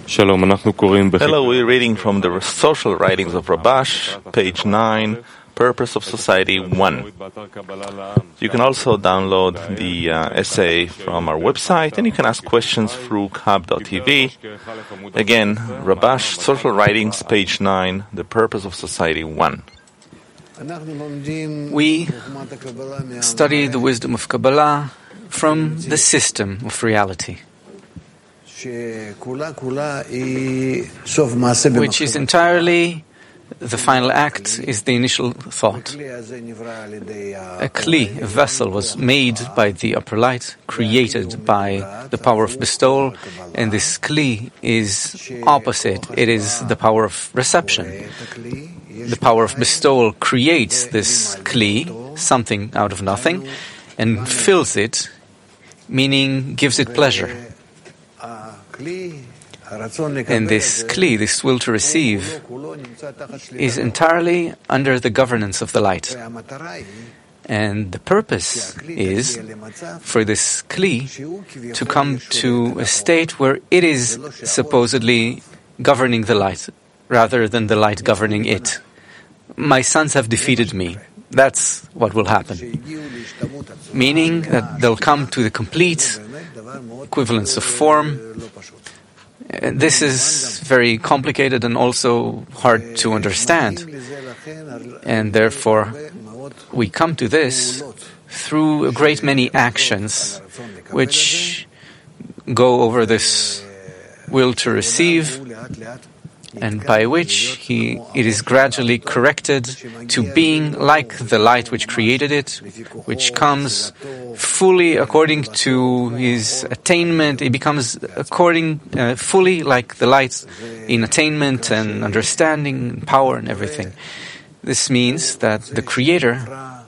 Hello, we're reading from the Social Writings of Rabash, page 9, Purpose of Society 1. You can also download the essay from our website, and you can ask questions through kab.tv. Again, Rabash, Social Writings, page 9, The Purpose of Society 1. We study the wisdom of Kabbalah from the system of reality, which is entirely the final act, is the initial thought. A kli, a vessel, was made by the upper light, created by the power of bestowal, and this kli is opposite. It is the power of reception. The power of bestowal creates this kli, something out of nothing, and fills it, meaning gives it pleasure. And this kli, this will to receive, is entirely under the governance of the light. And the purpose is for this kli to come to a state where it is supposedly governing the light, rather than the light governing it. My sons have defeated me. That's what will happen. Meaning that they'll come to the complete equivalence of form. This is very complicated and also hard to understand. And therefore, we come to this through a great many actions which go over this will to receive, and by which it is gradually corrected to being like the light which created it, which comes fully according to his attainment. It becomes fully like the light in attainment and understanding and power and everything. This means that the Creator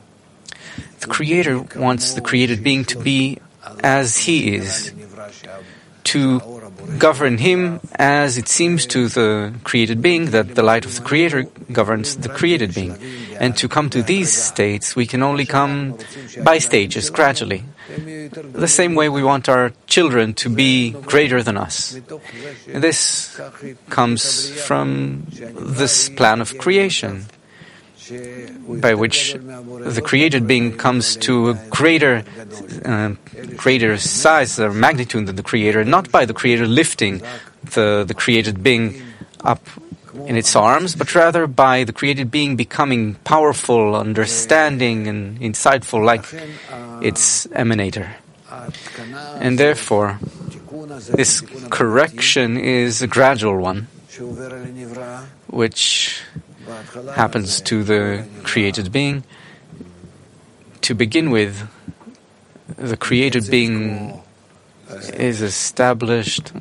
wants the created being to be as he is, to govern him as it seems to the created being that the light of the Creator governs the created being. And to come to these states, we can only come by stages, gradually. The same way we want our children to be greater than us. And this comes from this plan of creation, by which the created being comes to a greater size or magnitude than the Creator, not by the Creator lifting the created being up in its arms, but rather by the created being becoming powerful, understanding, and insightful like its emanator. And therefore, this correction is a gradual one, which happens to the created being. To begin with, the created being is established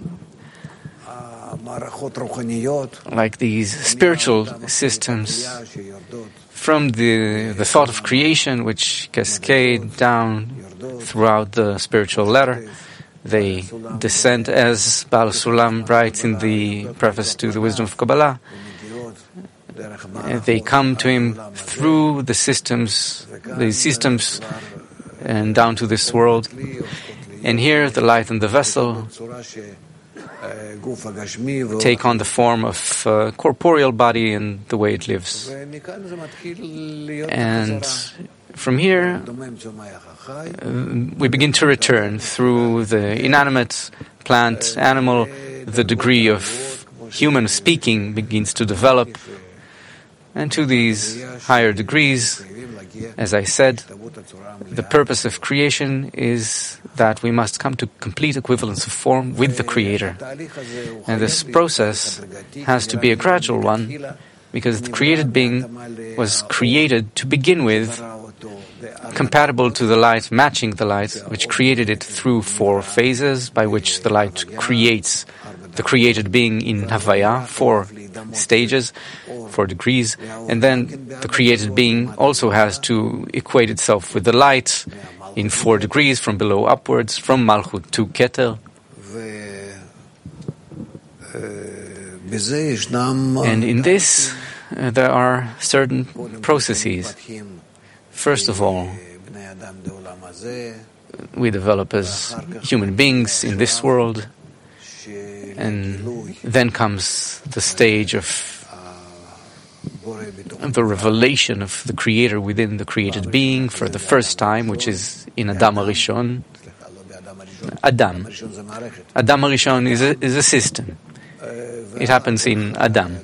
like these spiritual systems from the thought of creation, which cascade down throughout the spiritual ladder. They descend, as Baal Sulam writes in the preface to the Wisdom of Kabbalah. They come to him through these systems, and down to this world. And here, the light and the vessel take on the form of a corporeal body and the way it lives. And from here, we begin to return through the inanimate plant, animal. The degree of human speaking begins to develop. And to these higher degrees, as I said, the purpose of creation is that we must come to complete equivalence of form with the Creator. And this process has to be a gradual one, because the created being was created to begin with, compatible to the light, matching the light, which created it through 4 phases, by which the light creates the created being in Havaya, 4 stages, 4 degrees, and then the created being also has to equate itself with the light in 4 degrees, from below upwards, from Malchut to Keter. And in this, there are certain processes. First of all, we develop as human beings in this world, And then comes the stage of the revelation of the Creator within the created being for the first time, which is in Adam HaRishon. Adam HaRishon is a system. It happens in Adam.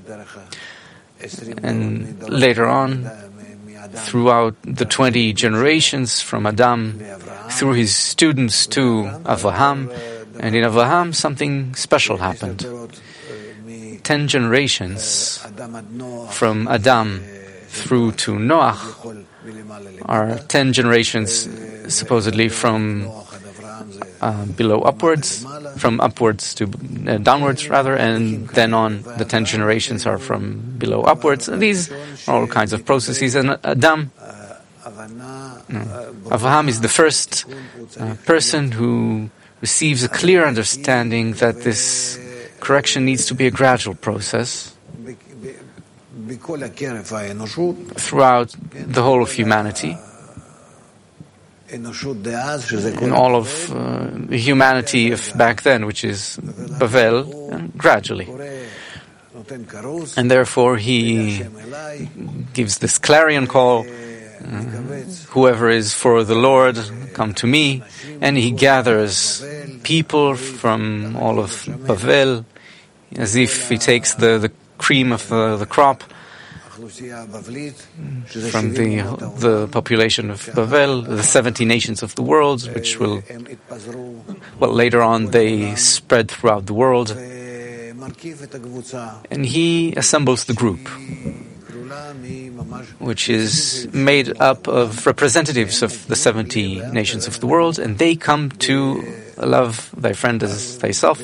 And later on, throughout the 20 generations from Adam, through his students to Avraham, and in Avraham something special happened. 10 generations from Adam through to Noach are 10 generations supposedly from below upwards, from upwards to downwards rather, and then on the 10 generations are from below upwards. And these are all kinds of processes. And Avraham is the first person who receives a clear understanding that this correction needs to be a gradual process throughout the whole of humanity, in all of humanity of back then, which is Bavel, and gradually. And therefore he gives this clarion call, whoever is for the Lord, come to me, and he gathers people from all of Bavel, as if he takes the cream of the crop from the population of Bavel, the 70 nations of the world, which will, later on they spread throughout the world. And he assembles the group, which is made up of representatives of the 70 nations of the world, and they come to love thy friend as thyself.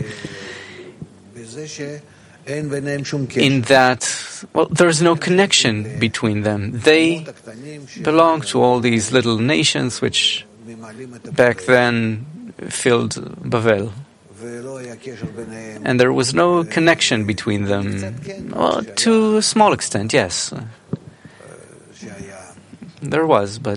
In that, there is no connection between them. They belong to all these little nations which back then filled Bavel. And there was no connection between them. Well, to a small extent, yes. There was, but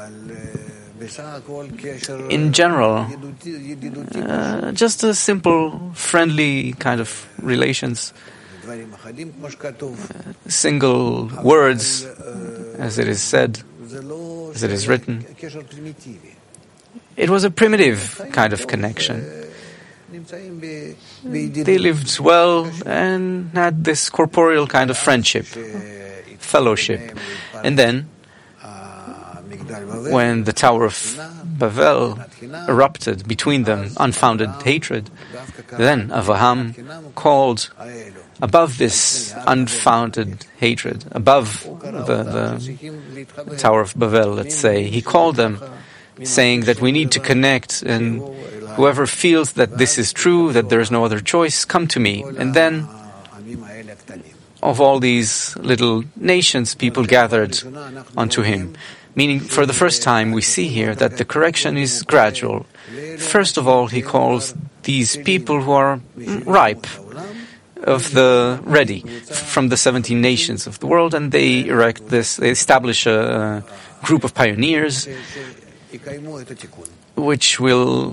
in general, just a simple, friendly kind of relations, single words, as it is said, as it is written. It was a primitive kind of connection. They lived well and had this corporeal kind of friendship, fellowship. And then, when the Tower of Bavel erupted between them, unfounded hatred, then Avraham called above this unfounded hatred, above the Tower of Bavel, let's say, he called them, saying that we need to connect, and whoever feels that this is true, that there is no other choice, come to me. And then, of all these little nations, people gathered onto him. Meaning, for the first time, we see here that the correction is gradual. First of all, he calls these people who are ripe, ready, from the 17 nations of the world, and they establish a group of pioneers, which will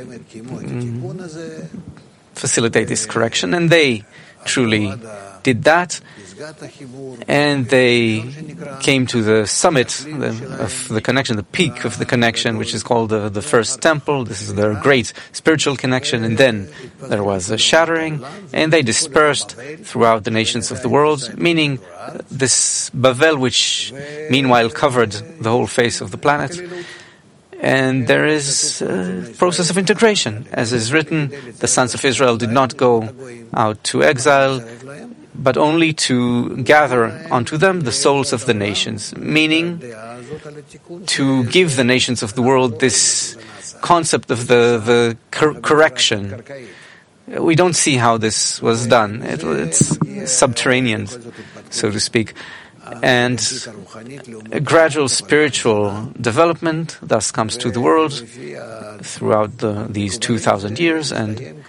facilitate this correction, and they truly did that, and they came to the summit of the connection, the peak of the connection, which is called the first temple. This is their great spiritual connection, and then there was a shattering, and they dispersed throughout the nations of the world, meaning this Bavel, which meanwhile covered the whole face of the planet. And there is a process of integration. As is written, the sons of Israel did not go out to exile, but only to gather onto them the souls of the nations, meaning to give the nations of the world this concept of the correction. We don't see how this was done. It's subterranean, so to speak. And a gradual spiritual development thus comes to the world throughout these 2,000 years. And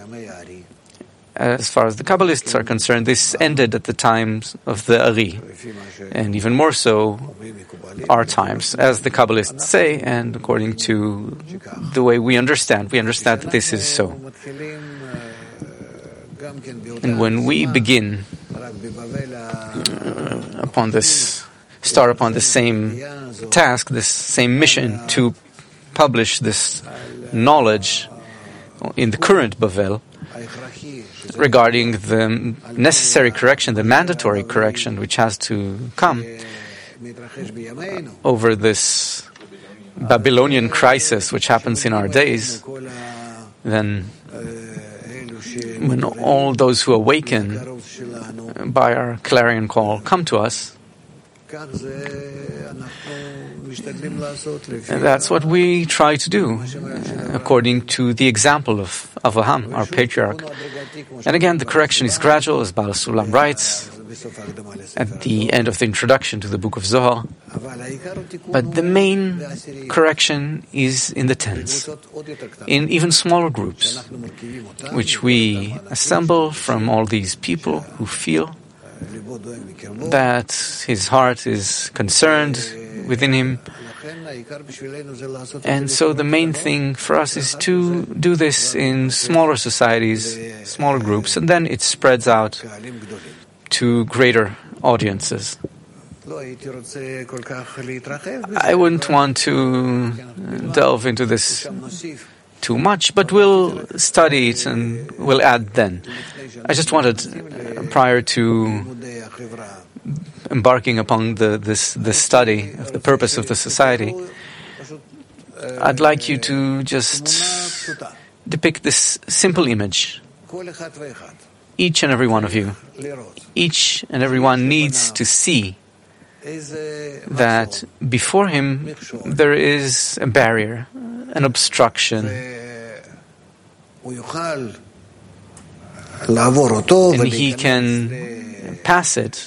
as far as the Kabbalists are concerned, this ended at the times of the Ari, and even more so our times, as the Kabbalists say, and according to the way we understand that this is so. And when we begin start upon the same task, this same mission to publish this knowledge in the current Bavel regarding the necessary correction, the mandatory correction which has to come over this Babylonian crisis which happens in our days, then when all those who awaken by our clarion call come to us, and that's what we try to do, according to the example of Avraham, our patriarch. And again, the correction is gradual, as Baal Sulam writes at the end of the introduction to the book of Zohar. But the main correction is in the tens, in even smaller groups, which we assemble from all these people who feel that his heart is concerned within him. And so the main thing for us is to do this in smaller societies, smaller groups, and then it spreads out to greater audiences. I wouldn't want to delve into this too much, but we'll study it and we'll add then. I just wanted, prior to embarking upon the study of the purpose of the society, I'd like you to just depict this simple image. Each and every one of you, each and every one needs to see that before him there is a barrier, an obstruction, and he can pass it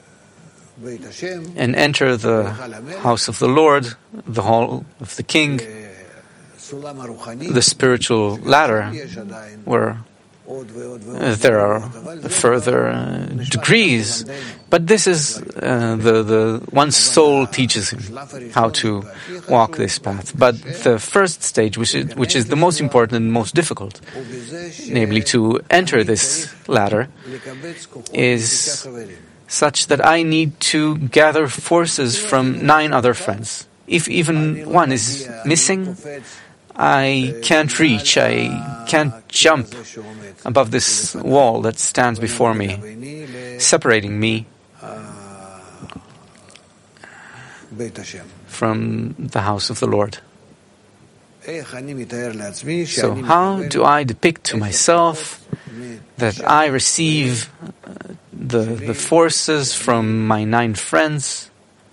and enter the house of the Lord, the hall of the King, the spiritual ladder, where there are further degrees, but this is the one's soul teaches him how to walk this path. But the first stage, which is the most important and most difficult, namely to enter this ladder, is such that I need to gather forces from 9 other friends. If even one is missing, I can't reach, I can't jump above this wall that stands before me, separating me from the house of the Lord. So how do I depict to myself that I receive the forces from my 9 friends,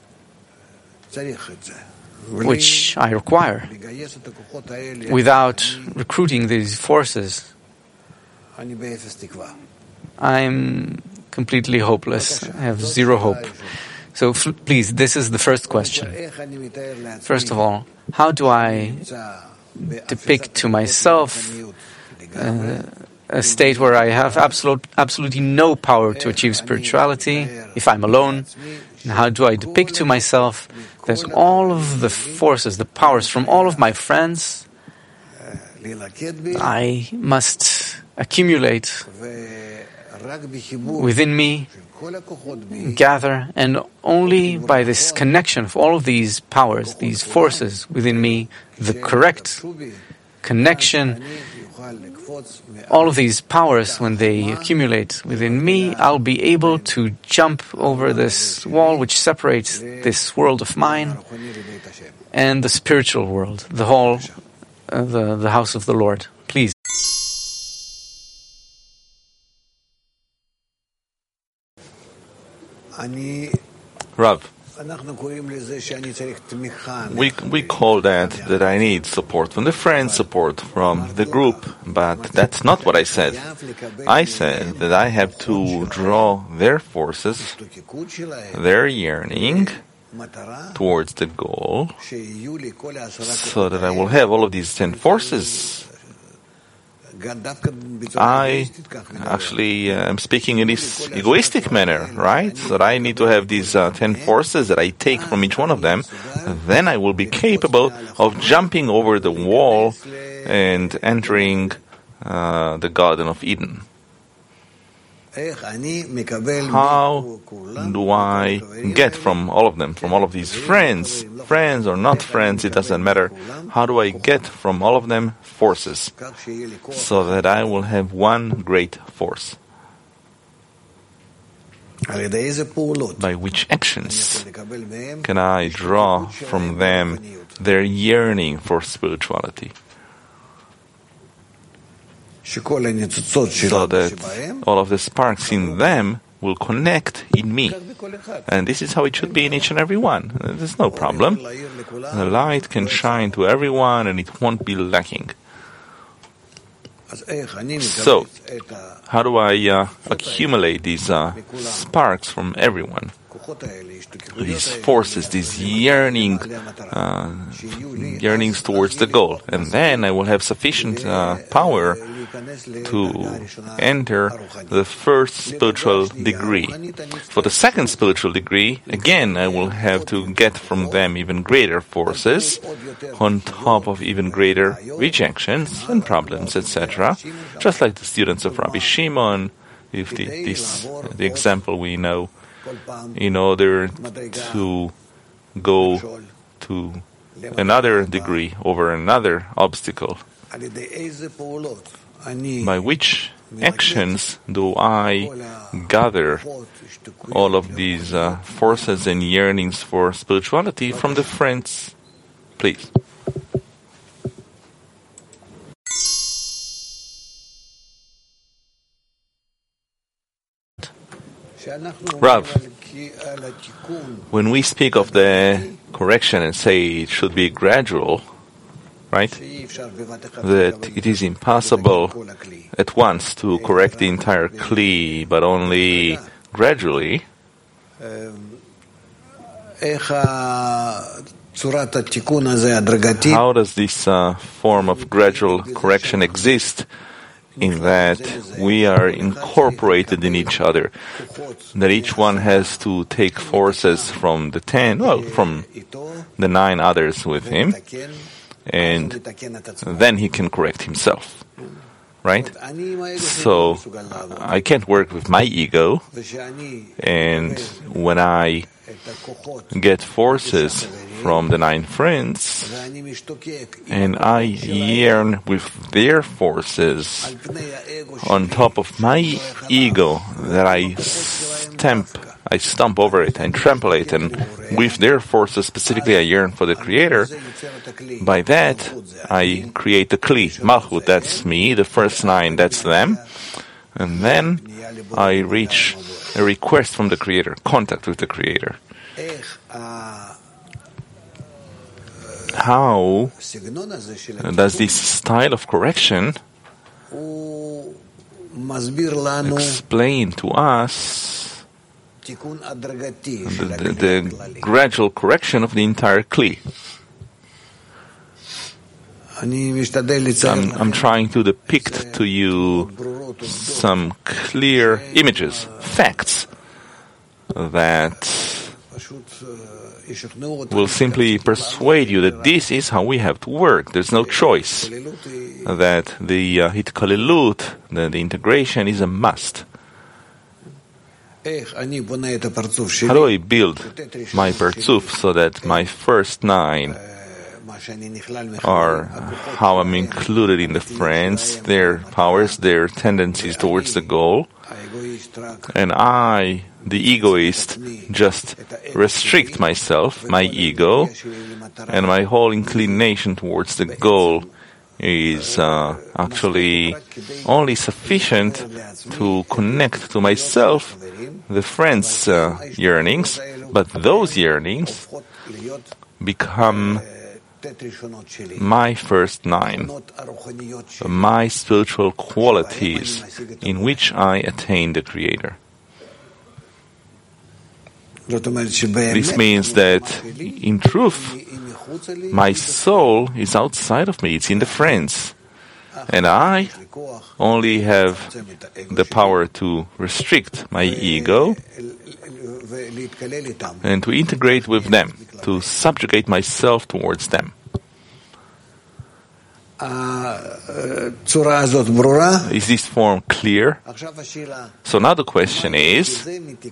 which I require, without recruiting these forces? I'm completely hopeless. I have zero hope. So please, this is the first question. First of all, how do I depict to myself a state where I have absolutely no power to achieve spirituality, if I'm alone? And how do I depict to myself that all of the forces, the powers from all of my friends, I must accumulate within me, gather, and only by this connection of all of these powers, these forces within me, the correct connection, all of these powers, when they accumulate within me, I'll be able to jump over this wall which separates this world of mine and the spiritual world, the whole, the house of the Lord. Please. Rav, we call that I need support from the friends, support from the group, but that's not what I said. I said that I have to draw their forces, their yearning, towards the goal, so that I will have all of these 10 forces. I actually am speaking in this egoistic manner, right? So that I need to have these 10 forces that I take from each one of them. Then I will be capable of jumping over the wall and entering the Garden of Eden. How do I get from all of them, from all of these friends or not friends, it doesn't matter. How do I get from all of them forces, so that I will have one great force? By which actions can I draw from them their yearning for spirituality? So that all of the sparks in them will connect in me. And this is how it should be in each and every one. There's no problem. The light can shine to everyone and it won't be lacking. So, how do I accumulate these sparks from everyone? These forces, these yearnings towards the goal. And then I will have sufficient power to enter the first spiritual degree. For the second spiritual degree, again, I will have to get from them even greater forces, on top of even greater rejections and problems, etc. Just like the students of Rabbi Shimon, if the example we know, in order to go to another degree over another obstacle. By which actions do I gather all of these forces and yearnings for spirituality from the friends? Please. Rav, when we speak of the correction and say it should be gradual, right? That it is impossible at once to correct the entire Kli, but only gradually. How does this form of gradual correction exist? In that we are incorporated in each other, that each one has to take forces from from the 9 others with him, and then he can correct himself, right? So I can't work with my ego, and when I get forces from the 9 friends, and I yearn with their forces on top of my ego, that I stomp over it and trample it, and with their forces specifically I yearn for the Creator. By that I create the Kli, Malchut, that's me, the first 9, that's them, and then I reach a request from the Creator, contact with the Creator. How does this style of correction explain to us the gradual correction of the entire Kli? I'm trying to depict to you some clear images, facts, that will simply persuade you that this is how we have to work. There's no choice. That the hitkalelut, the integration, is a must. How do I build my partzuf so that my first 9 are how I'm included in the friends, their powers, their tendencies towards the goal, and I, the egoist, just restrict myself, my ego, and my whole inclination towards the goal is actually only sufficient to connect to myself the friends' yearnings, but those yearnings become my first 9, my spiritual qualities in which I attain the Creator. This means that, in truth, my soul is outside of me, it's in the friends, and I only have the power to restrict my ego and to integrate with them, to subjugate myself towards them. Is this form clear? So now the question is,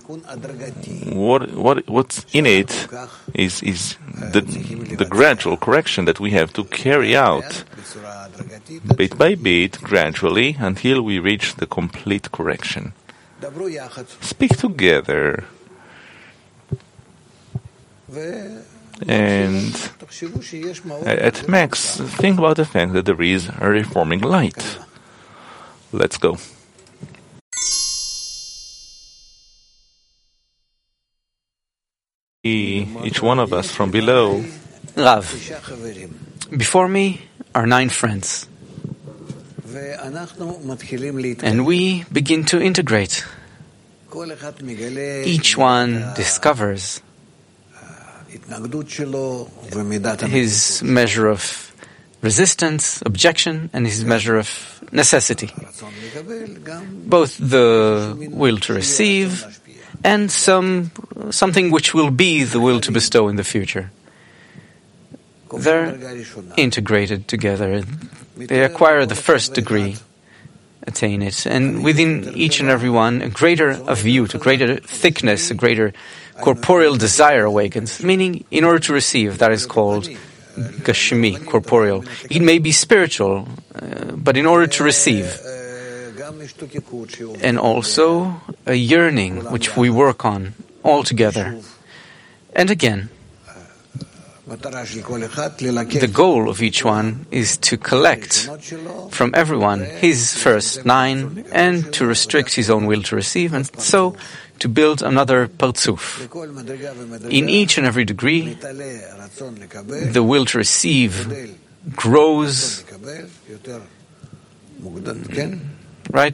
what's in it is the gradual correction that we have to carry out bit by bit, gradually, until we reach the complete correction. Speak together. And at max, think about the fact that there is a reforming light. Let's go. Each one of us from below. Rav, before me are 9 friends. And we begin to integrate. Each one discovers his measure of resistance, objection, and his measure of necessity. Both the will to receive and something which will be the will to bestow in the future. They're integrated together. They acquire the first degree, attain it, and within each and every one, a greater aviyut, a greater thickness, a greater corporeal desire awakens, meaning in order to receive, that is called gashmi, corporeal. It may be spiritual, but in order to receive. And also a yearning, which we work on all together. And again, the goal of each one is to collect from everyone his first 9 and to restrict his own will to receive, and so to build another partzuf. In each and every degree, the will to receive grows, right?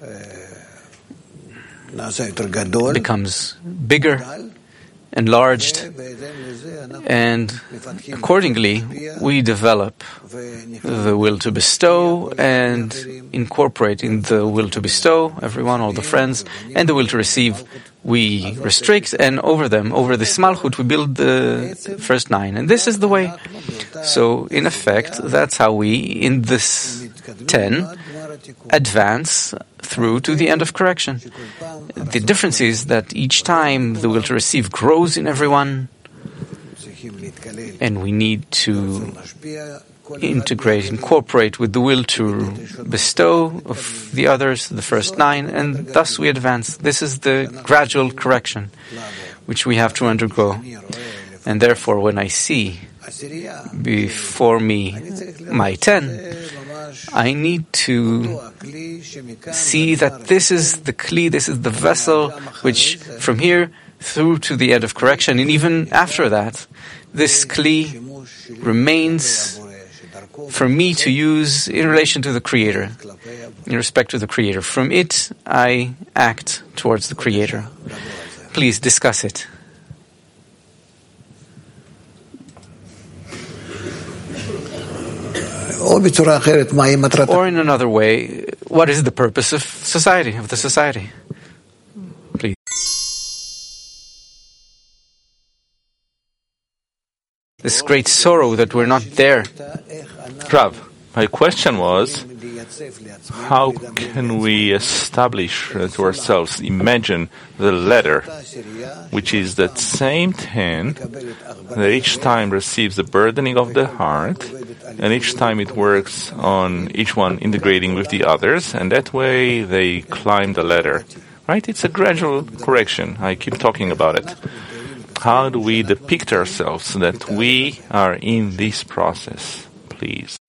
Becomes bigger, enlarged, and accordingly we develop the will to bestow and incorporate in the will to bestow everyone, all the friends, and the will to receive we restrict, and over them, over this malchut, we build the first 9. And this is the way. So in effect, that's how we, in this 10, advance through to the end of correction. The difference is that each time the will to receive grows in everyone, and we need to integrate, incorporate with the will to bestow of the others, the first 9, and thus we advance. This is the gradual correction which we have to undergo. And therefore, when I see before me my 10, I need to see that this is the kli, this is the vessel, which from here through to the end of correction, and even after that, this kli remains for me to use in relation to the Creator, in respect to the Creator. From it, I act towards the Creator. Please discuss it. Or in another way, what is the purpose of society, of the society? Please. This great sorrow that we're not there. Rav, my question was, how can we establish to ourselves, imagine the ladder, which is that same 10 that each time receives the burdening of the heart, and each time it works on each one integrating with the others, and that way they climb the ladder. Right? It's a gradual correction. I keep talking about it. How do we depict ourselves that we are in this process? Please.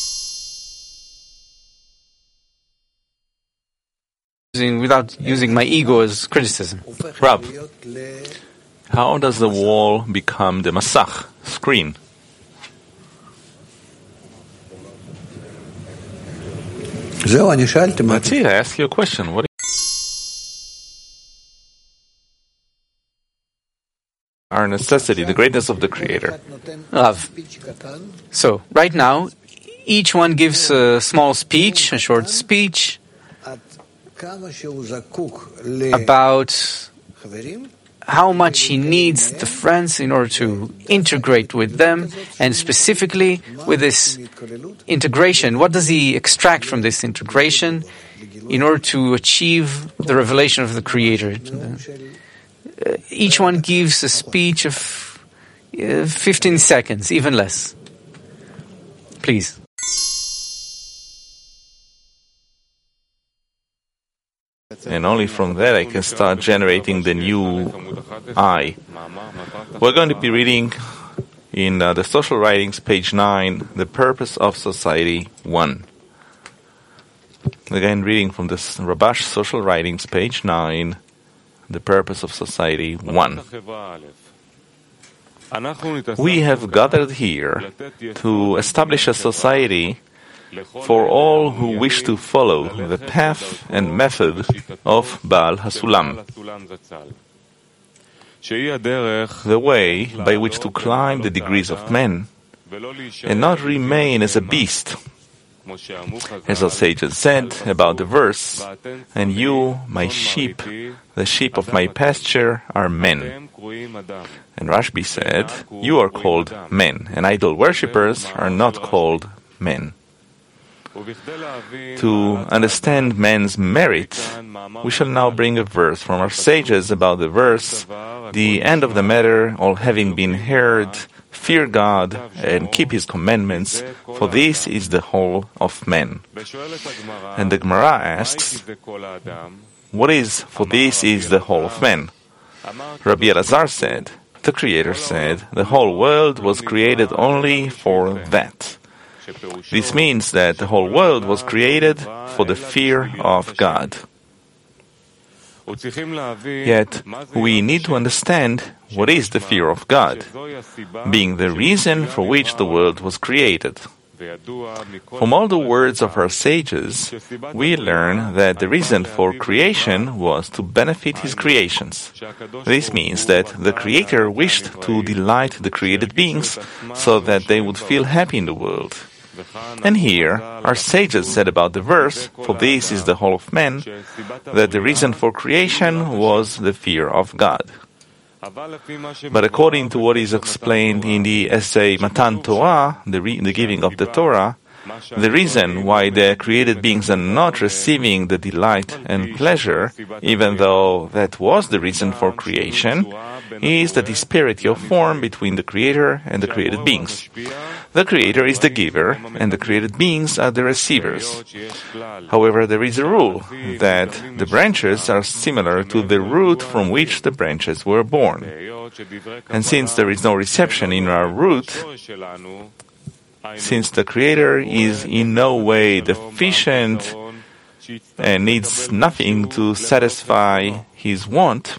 Without using my ego as criticism. Rab, how does the wall become the masach, screen? That's it, I asked you a question. What our necessity, the greatness of the Creator. Love. So, right now, each one gives a small speech, a short speech, about how much he needs the friends in order to integrate with them, and specifically with this integration. What does he extract from this integration in order to achieve the revelation of the Creator? Each one gives a speech of 15 seconds, even less. Please. And only from that I can start generating the new I. We're going to be reading in the Social Writings, page 9, The Purpose of Society 1. Again, reading from the Rabash Social Writings, page 9, The Purpose of Society 1. We have gathered here to establish a society for all who wish to follow the path and method of Baal HaSulam, the way by which to climb the degrees of men and not remain as a beast. As our sages said about the verse, "And you, my sheep, the sheep of my pasture, are men." And Rashbi said, "You are called men, and idol worshippers are not called men." To understand man's merit, we shall now bring a verse from our sages about the verse, "The end of the matter, all having been heard, fear God and keep His commandments, for this is the whole of man." And the Gemara asks, what is "for this is the whole of man"? Rabbi Elazar said, the Creator said, the whole world was created only for that. This means that the whole world was created for the fear of God. Yet, we need to understand what is the fear of God, being the reason for which the world was created. From all the words of our sages, we learn that the reason for creation was to benefit His creations. This means that the Creator wished to delight the created beings so that they would feel happy in the world. And here, our sages said about the verse, "For this is the whole of man," that the reason for creation was the fear of God. But according to what is explained in the essay Matan Torah, the giving of the Torah, the reason why the created beings are not receiving the delight and pleasure, even though that was the reason for creation, is the disparity of form between the Creator and the created beings. The Creator is the giver, and the created beings are the receivers. However, there is a rule that the branches are similar to the root from which the branches were born. And since there is no reception in our root, since the Creator is in no way deficient and needs nothing to satisfy His want,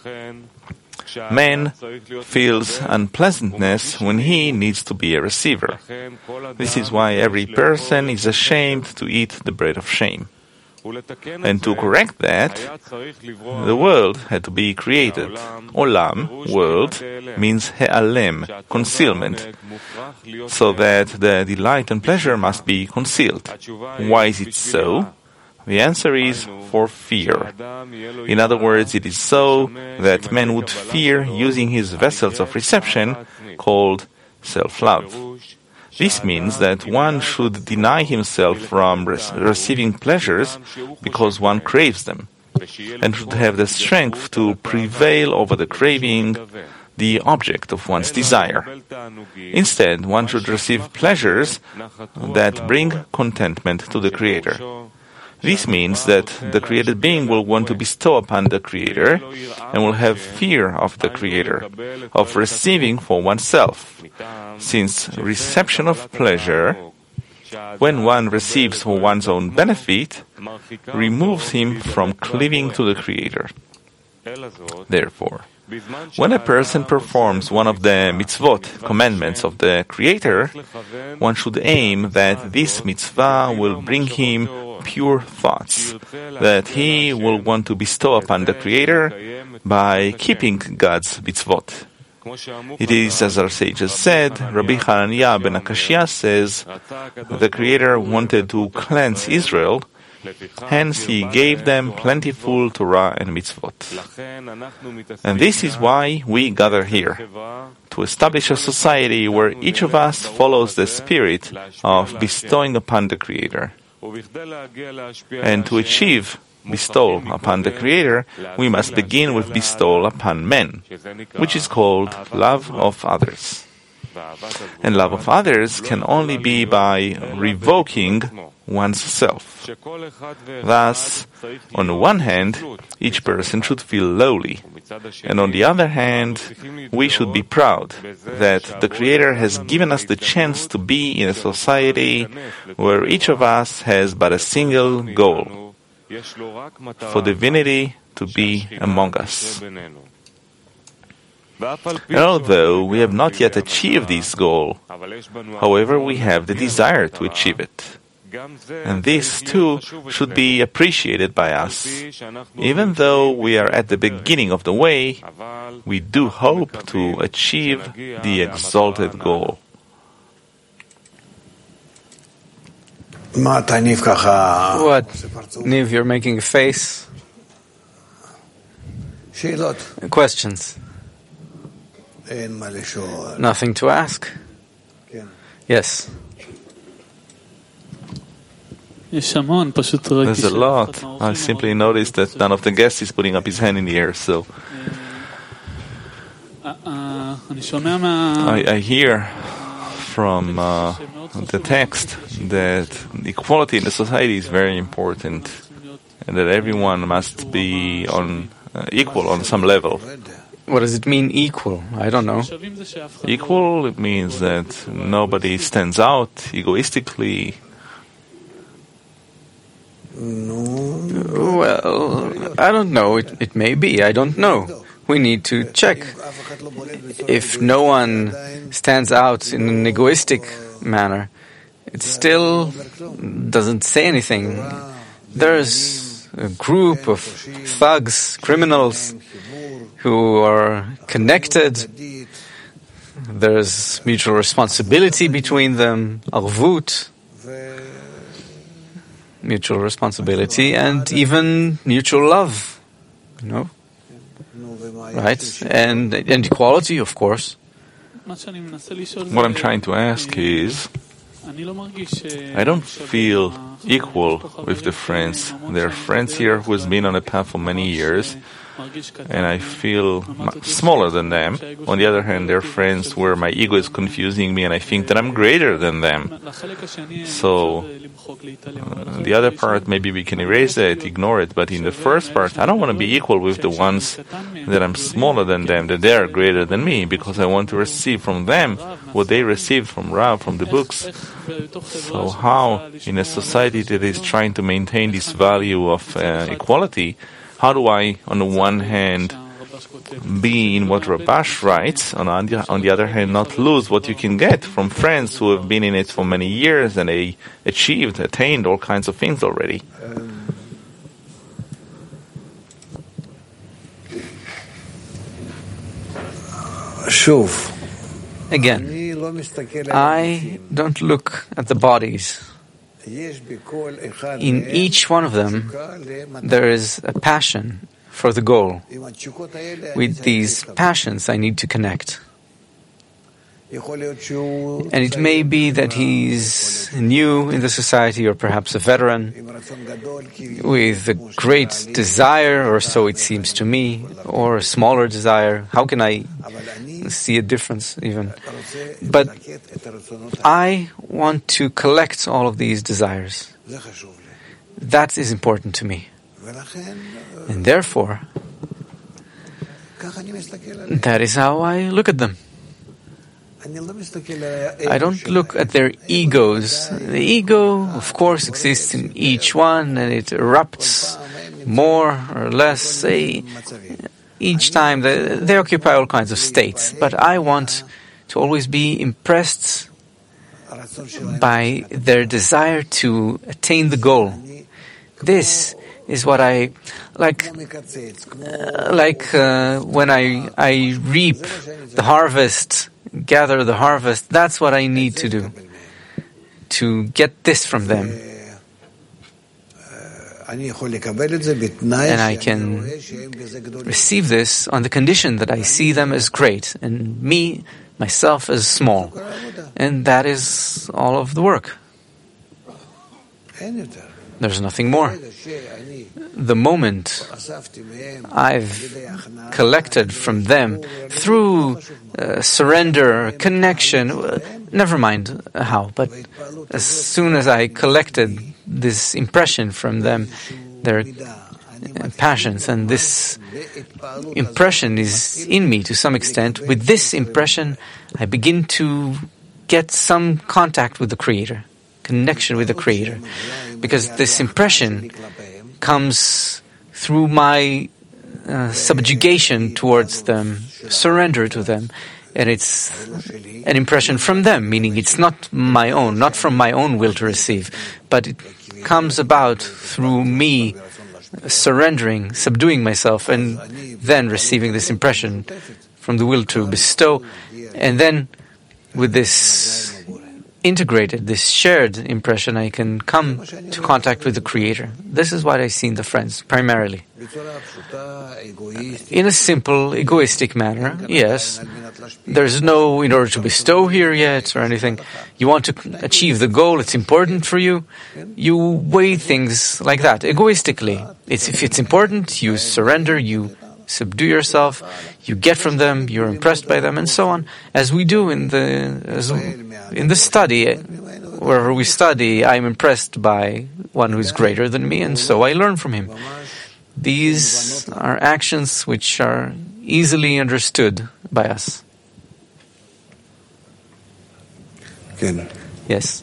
man feels unpleasantness when he needs to be a receiver. This is why every person is ashamed to eat the bread of shame. And to correct that, the world had to be created. Olam, world, means he'alem, concealment, so that the delight and pleasure must be concealed. Why is it so? The answer is for fear. In other words, it is so that man would fear using his vessels of reception, called self-love. This means that one should deny himself from receiving pleasures because one craves them, and should have the strength to prevail over the craving, the object of one's desire. Instead, one should receive pleasures that bring contentment to the Creator. This means that the created being will want to bestow upon the Creator and will have fear of the Creator, of receiving for oneself, since reception of pleasure, when one receives for one's own benefit, removes him from cleaving to the Creator. Therefore, when a person performs one of the mitzvot, commandments of the Creator, one should aim that this mitzvah will bring him pure thoughts, that he will want to bestow upon the Creator by keeping God's mitzvot. It is, as our sages said, Rabbi Hananiah ben Akashia says, the Creator wanted to cleanse Israel, Hence he gave them plentiful Torah and mitzvot. And this is why we gather here, to establish a society where each of us follows the spirit of bestowing upon the Creator. And to achieve bestowal upon the Creator, we must begin with bestowal upon men, which is called love of others. And love of others can only be by revoking one's self. Thus, on the one hand, each person should feel lowly, and on the other hand, we should be proud that the Creator has given us the chance to be in a society where each of us has but a single goal: for divinity to be among us. And although we have not yet achieved this goal, however, we have the desire to achieve it. And this, too, should be appreciated by us. Even though we are at the beginning of the way, we do hope to achieve the exalted goal. What, Niv, you're making a face? Questions? Nothing to ask? Yes. There's a lot. I simply noticed that none of the guests is putting up his hand in the air, so I hear from the text that equality in the society is very important and that everyone must be equal on some level. What does it mean, equal? I don't know. Equal, it means that nobody stands out egoistically. Well, I don't know. It may be. I don't know. We need to check. If no one stands out in an egoistic manner, it still doesn't say anything. There's a group of thugs, criminals, who are connected. There's mutual responsibility between them, arvut, mutual responsibility, and even mutual love, right? And equality, of course. What I'm trying to ask is, I don't feel equal with the friends. There are friends here who has been on a path for many years, and I feel smaller than them. On the other hand, there are friends where my ego is confusing me and I think that I'm greater than them. So, the other part, maybe we can erase it, ignore it, but in the first part, I don't want to be equal with the ones that I'm smaller than them, that they are greater than me, because I want to receive from them what they received from Rav, from the books. So how, in a society that is trying to maintain this value of equality, how do I, on the one hand, be in what Rabash writes, on the other hand, not lose what you can get from friends who have been in it for many years and they attained all kinds of things already? Again, I don't look at the bodies. In each one of them, there is a passion for the goal. With these passions, I need to connect. And it may be that he's new in the society, or perhaps a veteran, with a great desire, or so it seems to me, or a smaller desire. How can I see a difference even? But I want to collect all of these desires. That is important to me. And therefore, that is how I look at them. I don't look at their egos. The ego, of course, exists in each one, and it erupts more or less. Each time they occupy all kinds of states. But I want to always be impressed by their desire to attain the goal. This is what I like. When I reap the harvest, gather the harvest, that's what I need to do, to get this from them. And I can receive this on the condition that I see them as great and myself as small. And that is all of the work. There's nothing more. The moment I've collected from them through surrender, connection, never mind how, but as soon as I collected this impression from them, their passions, and this impression is in me to some extent, with this impression I begin to get some contact with the Creator, connection with the Creator, because this impression comes through my subjugation towards them, surrender to them, and it's an impression from them, meaning it's not my own, not from my own will to receive, but it comes about through me surrendering, subduing myself, and then receiving this impression from the will to bestow, and then with this integrated, this shared impression, I can come to contact with the Creator. This is what I see in the friends, primarily. In a simple, egoistic manner, yes. There's no, in order to bestow here yet, or anything. You want to achieve the goal, it's important for you. You weigh things like that, egoistically. If it's important, you surrender, you subdue yourself, you get from them, you're impressed by them, and so on. As we do in the study, wherever we study, I'm impressed by one who is greater than me, and so I learn from him. These are actions which are easily understood by us. Yes.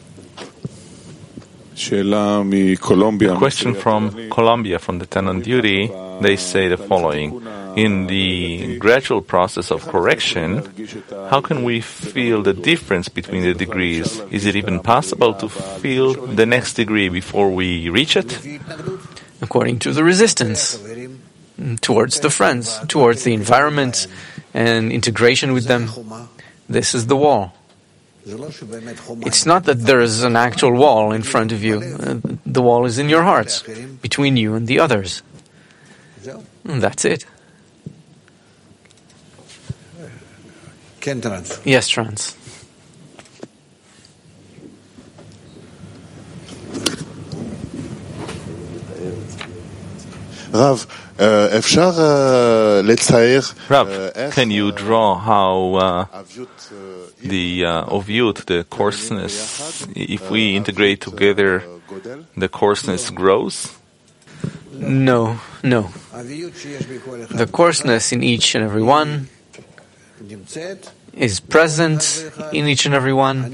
A question from Colombia, from the 10 on duty. They say the following: in the gradual process of correction, how can we feel the difference between the degrees? Is it even possible to feel the next degree before we reach it? According to the resistance towards the friends, towards the environment and integration with them, this is the wall. It's not that there is an actual wall in front of you. The wall is in your hearts, between you and the others. And that's it. Yes, Trans. Rav, can you draw how the ovyut, the coarseness, if we integrate together, the coarseness grows? No. The coarseness in each and every one is present in each and every one.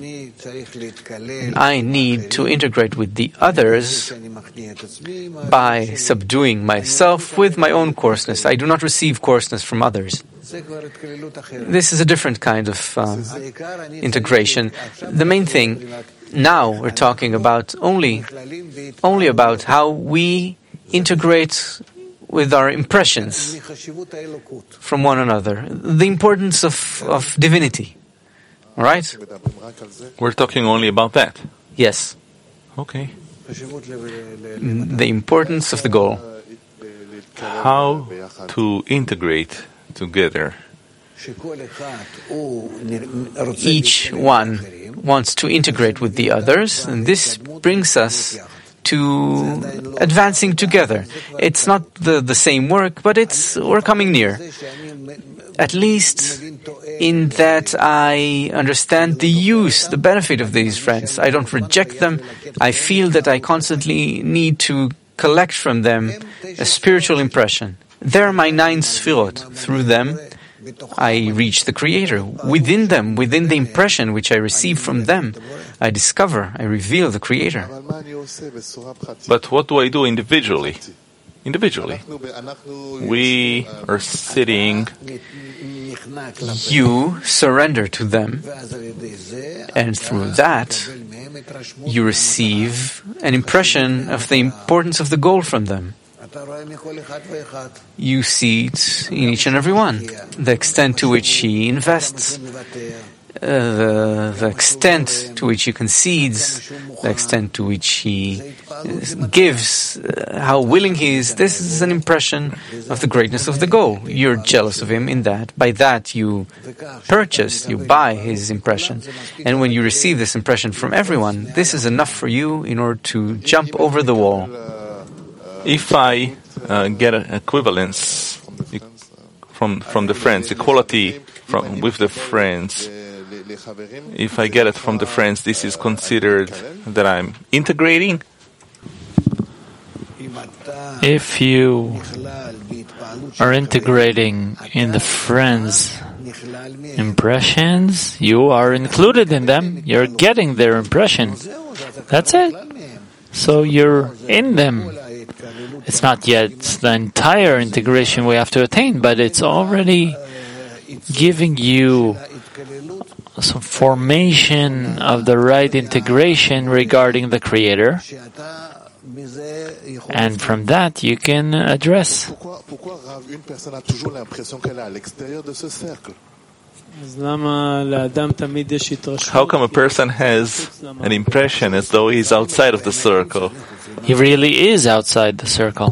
I need to integrate with the others by subduing myself with my own coarseness. I do not receive coarseness from others. This is a different kind of integration. The main thing, now we're talking about only about how we integrate with our impressions from one another, the importance of divinity. All right? We're talking only about that? Yes. Okay. The importance of the goal. How to integrate together? Each one wants to integrate with the others, and this brings us to advancing together. It's not the same work, but we're coming near. At least in that I understand the benefit of these friends. I don't reject them. I feel that I constantly need to collect from them a spiritual impression. They're my 9 sfirot. Through them, I reach the Creator. Within them, within the impression which I receive from them, I reveal the Creator. But what do I do individually? We are sitting. You surrender to them, and through that, you receive an impression of the importance of the goal from them. You see it in each and every one, the extent to which he invests, the extent to which he concedes, the extent to which he gives, how willing he is, this is an impression of the greatness of the goal. You're jealous of him in that. By that you purchase, you buy his impression. And when you receive this impression from everyone, this is enough for you in order to jump over the wall. If I get an equivalence from the friends, equality with the friends, if I get it from the friends, this is considered that I'm integrating? If you are integrating in the friends' impressions, you are included in them. You're getting their impression. That's it. So you're in them. It's not yet the entire integration we have to attain, but it's already giving you some formation of the right integration regarding the Creator, and from that you can address. How come a person has an impression as though he's outside of the circle? He really is outside the circle.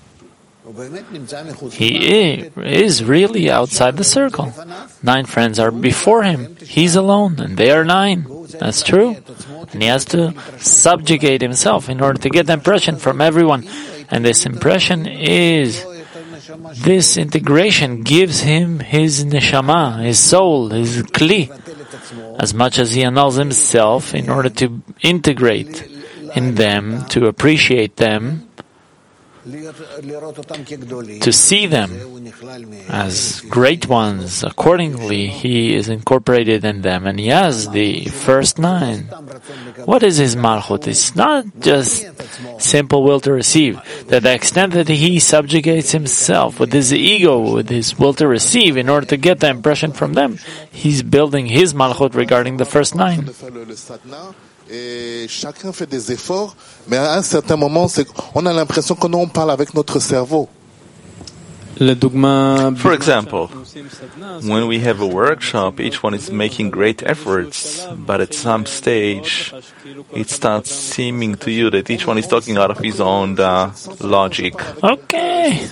He is really outside the circle. 9 friends are before him. He's alone, and they are 9. That's true. And he has to subjugate himself in order to get the impression from everyone. And this impression is, this integration gives him his neshama, his soul, his kli, as much as he annuls himself in order to integrate in them, to appreciate them, to see them as great ones. Accordingly, he is incorporated in them, and he has the first 9. What is his malchut? It's not just simple will to receive. To the extent that he subjugates himself with his ego, with his will to receive, in order to get the impression from them, he's building his malchut regarding the first 9. Chacun fait des efforts, mais à un certain moment, on a l'impression qu'on parle avec notre cerveau. For example, when we have a workshop, each one is making great efforts, but at some stage, it starts seeming to you that each one is talking out of his own logic. Okay.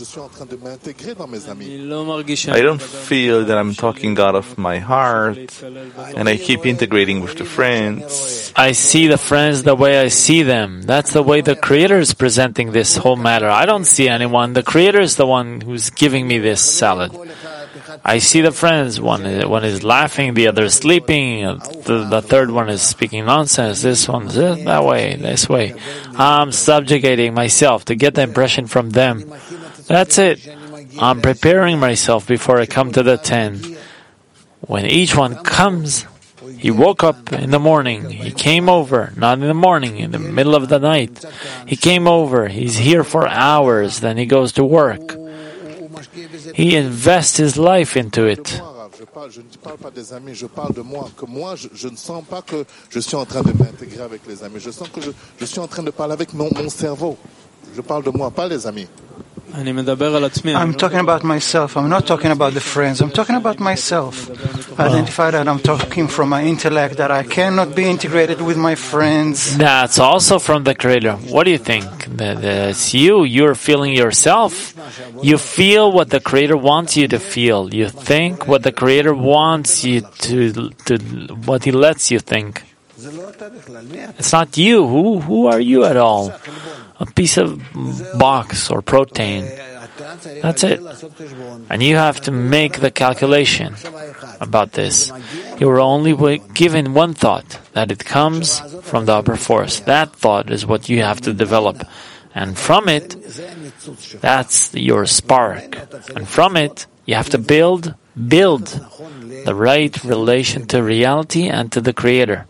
I don't feel that I'm talking out of my heart, and I keep integrating with the friends. I see the friends the way I see them. That's the way the Creator is presenting this whole matter. I don't see anyone. The Creator is the one who's giving me this salad. I see the friends. One is laughing, the other is sleeping, the third one is speaking nonsense, this one's that way, this way. I'm subjugating myself to get the impression from them. That's it. I'm preparing myself before I come to the 10. When each one comes, he woke up in the morning, he came over, not in the morning, in the middle of the night. He came over, he's here for hours, then he goes to work. He invests his life into it. Je ne parle pas des amis, je parle de moi. Que moi, je ne sens pas que je suis en train de m'intégrer avec les amis. Je sens que je suis en train de parler avec mon cerveau. Je parle de moi, pas les amis. I'm talking about myself. I'm not talking about the friends. I'm talking about myself. I identify that I'm talking from my intellect, that I cannot be integrated with my friends. That's also from the Creator. What do you think? That's you. You're feeling yourself. You feel what the Creator wants you to feel. You think what the Creator wants you to what He lets you think. It's not you. Who are you at all? A piece of box or protein. That's it. And you have to make the calculation about this. You are only given one thought, that it comes from the upper force. That thought is what you have to develop. And from it, that's your spark. And from it, you have to build the right relation to reality and to the Creator.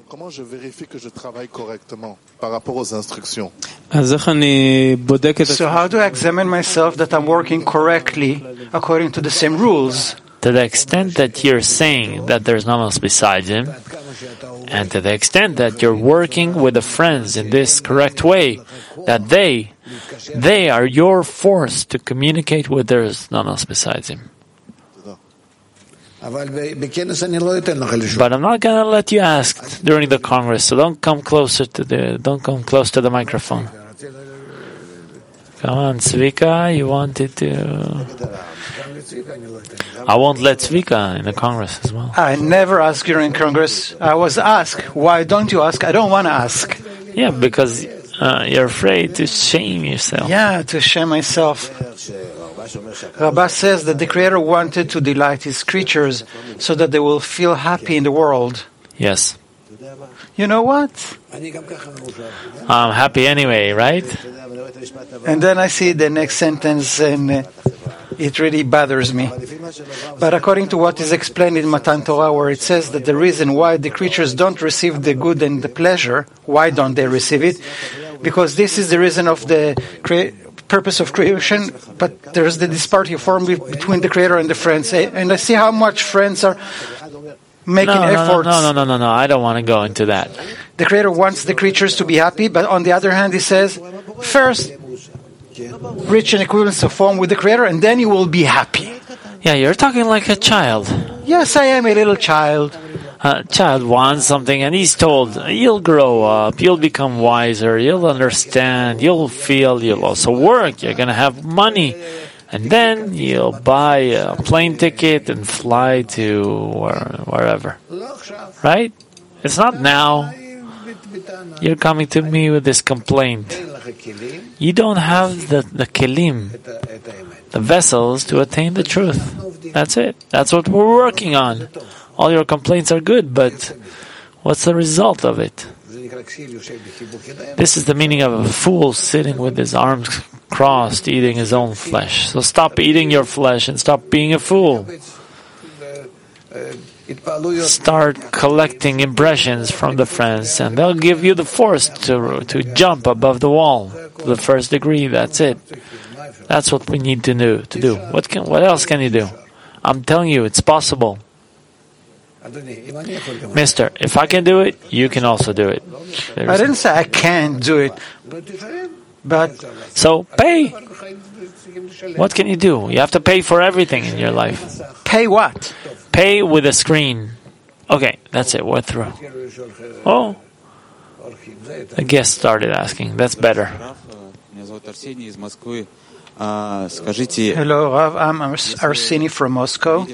So how do I examine myself that I'm working correctly according to the same rules? To the extent that you're saying that there's no one else besides Him, and to the extent that you're working with the friends in this correct way, that they are your force to communicate with there's none else besides Him. But I'm not going to let you ask during the Congress, so don't come close to the microphone. Come on, Tzvika, you wanted to... I won't let Tzvika in the Congress as well. I never ask during Congress. I was asked, why don't you ask? I don't want to ask. Yeah, because you're afraid to shame yourself. Yeah, to shame myself. Rabbah says that the Creator wanted to delight His creatures so that they will feel happy in the world. Yes. You know what? I'm happy anyway, right? And then I see the next sentence and it really bothers me. But according to what is explained in Matan Torah, where it says that the reason why the creatures don't receive the good and the pleasure, why don't they receive it? Because this is the reason of the purpose of creation, but there's the disparity formed between the Creator and the friends. And I see how much friends are making efforts. No, I don't want to go into that. The Creator wants the creatures to be happy, but on the other hand, He says, first, reach an equivalence of form with the Creator, and then you will be happy. Yeah, you're talking like a child. Yes, I am a little child. A child wants something, and he's told, you'll grow up, you'll become wiser, you'll understand, you'll feel, you'll also work, you're going to have money, and then you'll buy a plane ticket and fly to wherever. Right? It's not now. You're coming to me with this complaint. You don't have the kelim, the vessels to attain the truth. That's it. That's what we're working on. All your complaints are good, but what's the result of it? This is the meaning of a fool sitting with his arms crossed, eating his own flesh. So stop eating your flesh and stop being a fool. Start collecting impressions from the friends, and they'll give you the force to jump above the wall, the first degree. That's it. That's what we need to do. What else can you do? I'm telling you, it's possible. Mister, if I can do it, you can also do it. I didn't say I can't do it, but... So, pay. What can you do? You have to pay for everything in your life. Pay what? Pay with a screen. Okay, that's it. We're through. Oh, the guest started asking. That's better. Hello, Rav. I'm Arseni from Moscow.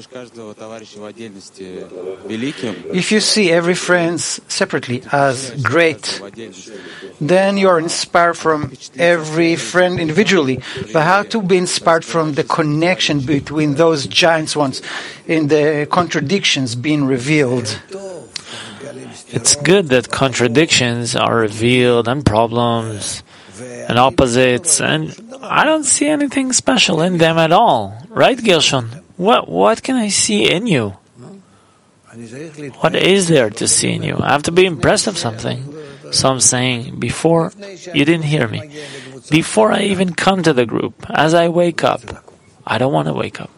If you see every friend separately as great, then you are inspired from every friend individually. But how to be inspired from the connection between those giants ones in the contradictions being revealed? It's good that contradictions are revealed and problems and opposites, and I don't see anything special in them at all. Right, Gershon? What can I see in you? What is there to see in you? I have to be impressed of something. So I'm saying, before, you didn't hear me. Before I even come to the group, as I wake up, I don't want to wake up.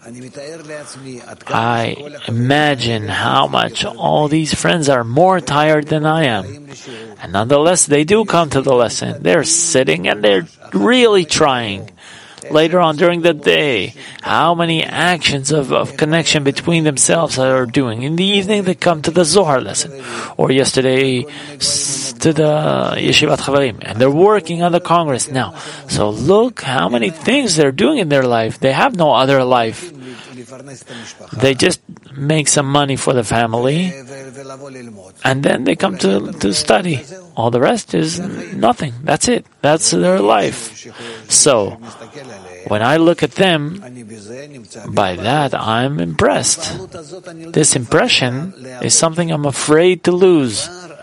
I imagine how much all these friends are more tired than I am. And nonetheless, they do come to the lesson. They're sitting and they're really trying. Later on during the day, how many actions of connection between themselves are doing. In the evening, they come to the Zohar lesson. Or yesterday, to the Yeshivat Chavarim. And they're working on the Congress now. So look how many things they're doing in their life. They have no other life. They just make some money for the family, and then they come to study. All the rest is nothing. That's it. That's their life. So, when I look at them, by that I'm impressed. This impression is something I'm afraid to lose.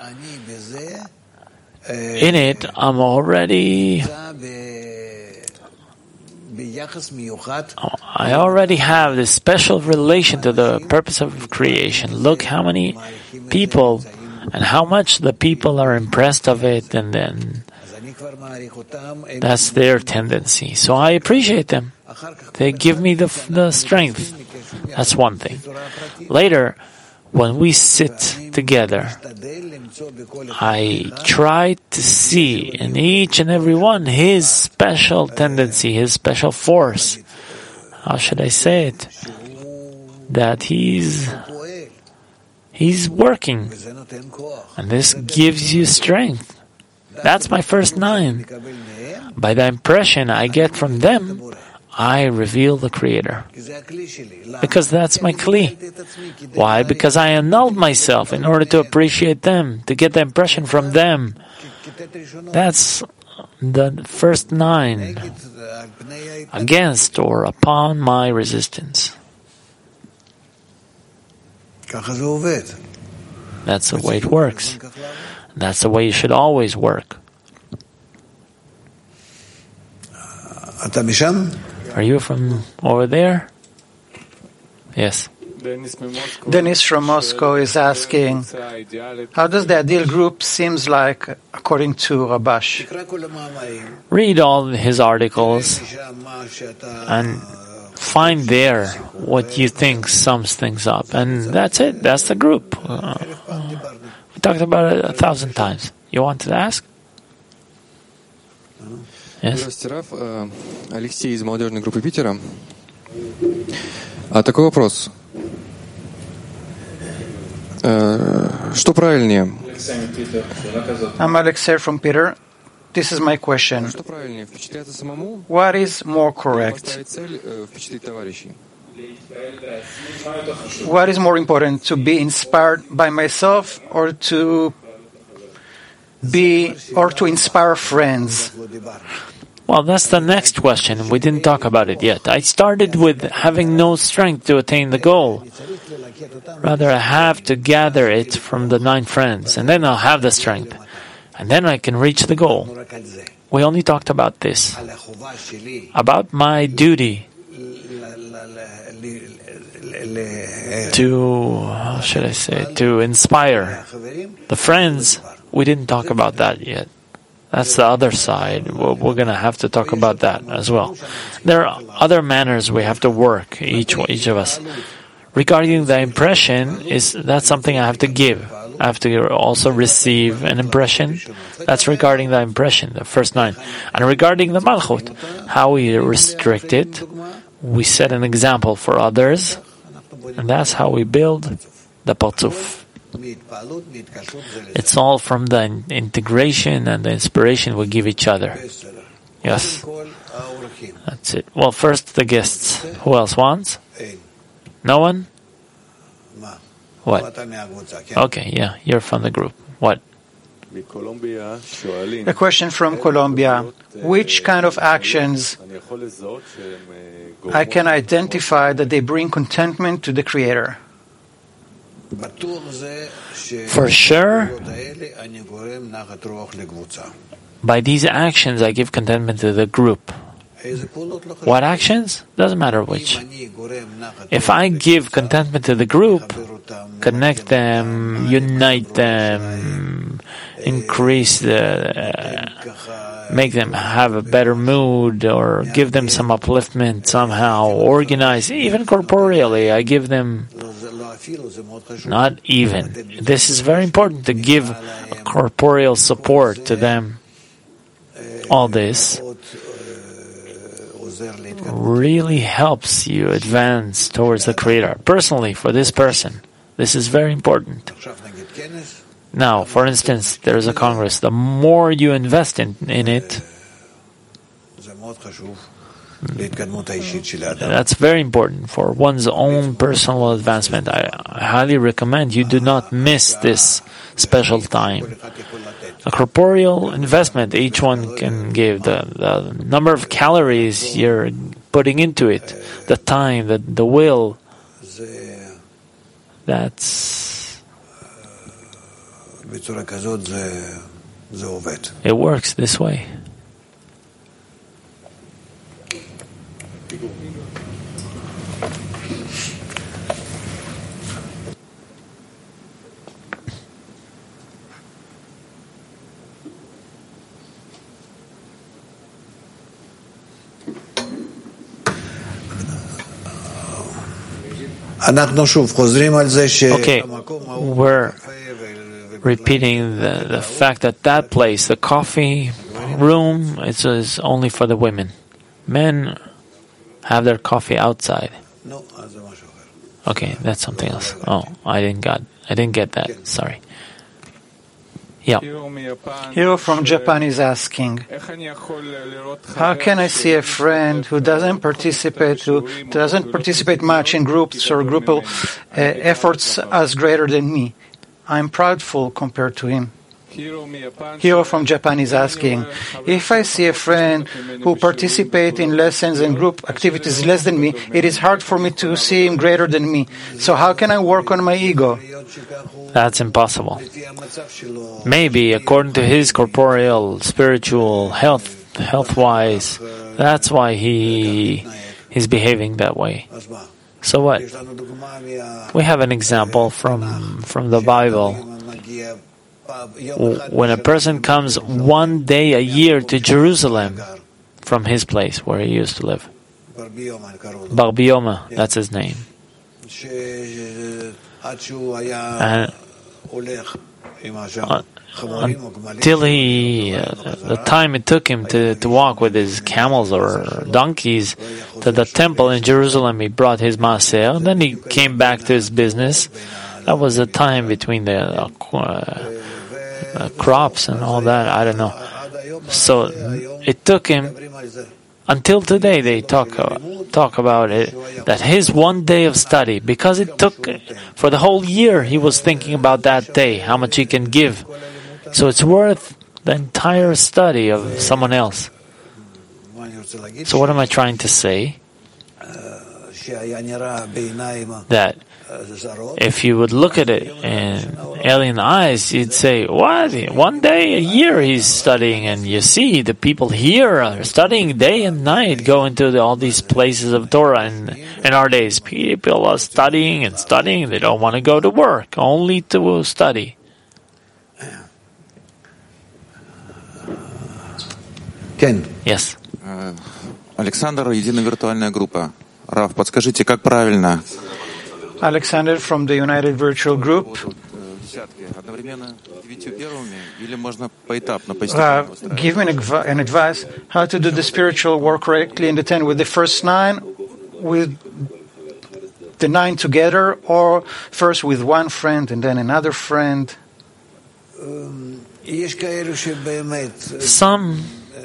In it, I'm already... I already have this special relation to the purpose of creation. Look how many people and how much the people are impressed of it, and then that's their tendency. So I appreciate them. They give me the strength. That's one thing. Later, when we sit together, I try to see in each and every one his special tendency, his special force. How should I say it? that he's working, and this gives you strength. That's my first 9. By the impression I get from them, I reveal the Creator. Because that's my kli. Why? Because I annulled myself in order to appreciate them, to get the impression from them. That's the first 9. Against or upon my resistance. That's the way it works. That's the way you should always work. Are you from over there? Yes. Dennis from Moscow is asking, how does the Adil group seems like according to Rabash? Read all his articles and find there what you think sums things up. And that's it. That's the group. We talked about it 1,000 times. You wanted to ask? Yes? Алексей из молодежной группы Питера. Такой вопрос. Что правильнее? I'm Alexei from Peter. This is my question. Что правильнее, впечатляться самому? What is more correct? Ставить цель впечатлить товарищей. What is more important, to be inspired by myself or to inspire friends? Well, that's the next question. We didn't talk about it yet. I started with having no strength to attain the goal. Rather, I have to gather it from the 9 friends, and then I'll have the strength. And then I can reach the goal. We only talked about this. About my duty to inspire the friends. We didn't talk about that yet. That's the other side. We're going to have to talk about that as well. There are other manners we have to work, each of us. Regarding the impression, that's something I have to give. I have to also receive an impression. That's regarding the impression, the first 9. And regarding the Malchut, how we restrict it, we set an example for others, and that's how we build the Parzuf. It's all from the integration and the inspiration we give each other. Yes. That's it. Well, first the guests. Who else wants? No one? What? Okay, yeah, you're from the group. What? A question from Colombia. Which kind of actions I can identify that they bring contentment to the Creator? For sure, by these actions I give contentment to the group. What actions? Doesn't matter which. If I give contentment to the group, connect them, unite them, increase make them have a better mood, or give them some upliftment somehow, organize, even corporeally, I give them, not even. This is very important, to give a corporeal support to them. All this really helps you advance towards the Creator. Personally, for this person, this is very important. Now, for instance, there is a Congress. The more you invest in it, that's very important for one's own personal advancement. I highly recommend you do not miss this special time. A corporeal investment each one can give, the number of calories you're putting into it, the time, the will, it works this way. Okay, we're repeating the fact that place, the coffee room, is only for the women. Men have their coffee outside. Okay, that's something else. Oh, I didn't get that. Sorry. Yeah. Hero from Japan is asking, how can I see a friend who doesn't participate much in groups or group efforts as greater than me? I'm proudful compared to him. Hero from Japan is asking, if I see a friend who participates in lessons and group activities less than me, it is hard for me to see him greater than me. So how can I work on my ego? That's impossible. Maybe according to his corporeal, spiritual, health-wise, that's why he's behaving that way. So what? We have an example from the Bible. When a person comes one day a year to Jerusalem from his place where he used to live, Bar Bioma, that's his name. And until the time it took him to walk with his camels or donkeys to the temple in Jerusalem, he brought his maaser, and then he came back to his business. That was the time between the crops and all that. I don't know. So it took him until today. They talk about it, that his one day of study, because it took for the whole year, he was thinking about that day, how much he can give. So it's worth the entire study of someone else. So what am I trying to say? That if you would look at it in alien eyes, you'd say, what? One day a year he's studying, and you see the people here are studying day and night, going to all these places of Torah. In our days, people are studying and studying. They don't want to go to work, only to study. Yes. Александр, единая виртуальная группа. Рав, подскажите, как правильно? Alexander from the United Virtual Group. Give me an advice how to do the spiritual work correctly in the 10 with the first 9, with the 9 together, or first with one friend and then another friend. Some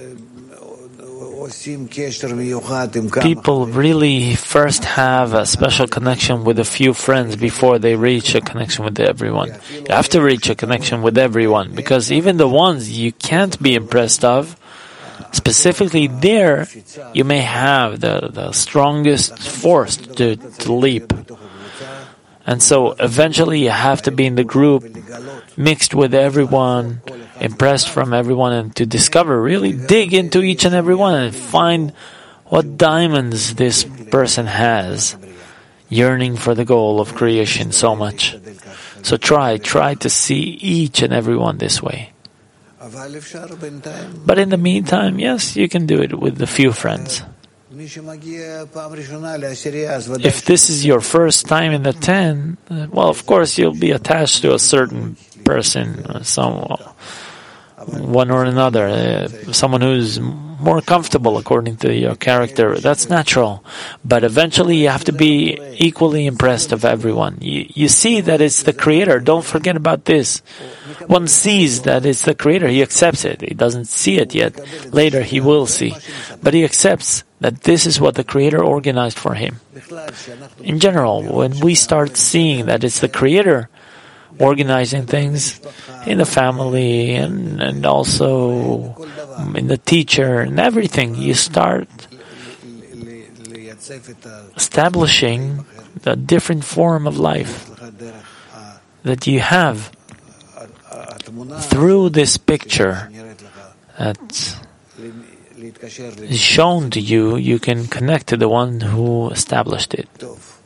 people really first have a special connection with a few friends before they reach a connection with everyone. You have to reach a connection with everyone, because even the ones you can't be impressed of, specifically there, you may have the strongest force to leap. And so eventually you have to be in the group, mixed with everyone, impressed from everyone, and to discover, really dig into each and every one and find what diamonds this person has, yearning for the goal of creation so much. So try to see each and every one this way. But in the meantime, yes, you can do it with a few friends. If this is your first time in the 10, well, of course, you'll be attached to a certain person, one or another, someone who's more comfortable according to your character. That's natural. But eventually you have to be equally impressed of everyone. You see that it's the Creator. Don't forget about this. One sees that it's the Creator. He accepts it. He doesn't see it yet. Later he will see. But he accepts that this is what the Creator organized for him. In general, when we start seeing that it's the Creator organizing things in the family and also in the teacher and everything, you start establishing the different form of life that you have through this picture that is shown to you. You can connect to the one who established it.